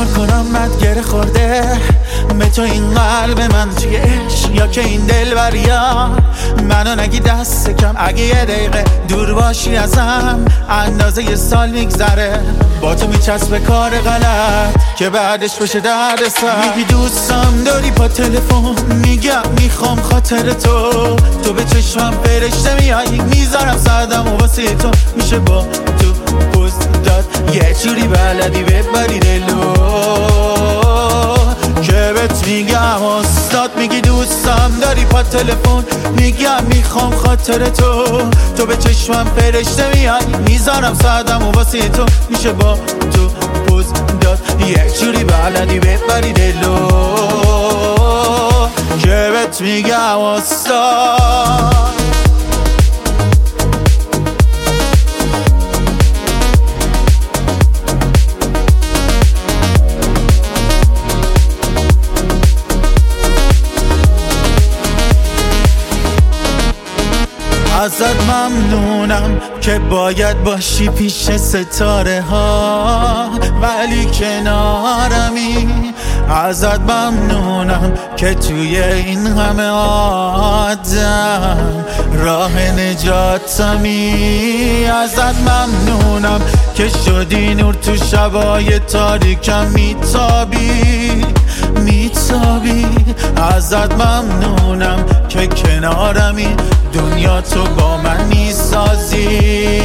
چیکار کنم مد گره خورده به تو این قلب من توی عشق، یا که این دل بریا منو نگی دست کم. اگه یه دقیقه دور باشی ازم اندازه یه سال میگذره، با تو میچسبه کار غلط که بعدش بشه درد سر. میگی دوستم داری با تلفن، میگم میخوام خاطر تو به چشمم فرشته میای، میذارم سردم و واسه تو میشه با تو پوز داد. یه جوری بلدی ببری دلو که بهت میگم استاد. میگی دوستم داری با تلفن، میگم میخوام خاطر تو به چشمم فرشته میای، میذارم سردم و واسه تو میشه با تو پوز داد. یه جوری بلدی ببری دلو که بهت میگم استاد. ازت ممنونم که باید باشی پیش ستاره ها ولی کنارمی. ازت ممنونم که توی این همه آدم راه نجاتمی. ازت ممنونم که شدی نور تو شبای تاریکم میتابی. ازت ممنونم که کنارمی، دنیا تو با من میسازی.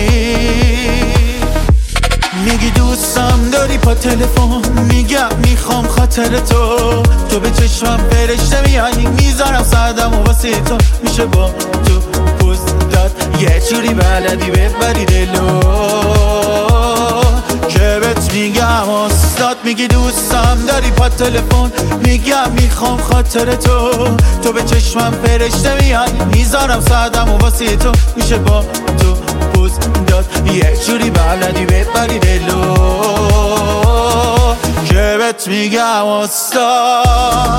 میگی دوستم داری با تلفن، میگم میخوام خاطر تو به چشمم فرشته میای، میذارم سردم و واسه تو میشه با تو پوز داد. یه جوری بلدی ببری دلو که بهت میگم استاد. میگی دوستم داری با تلفن، میگم میخوام خاطر تو به چشمم فرشته میای، میذارم سردم و واسه تو میشه با تو پوز داد. یه جوری بلدی ببری دلو که بهت میگم استاد.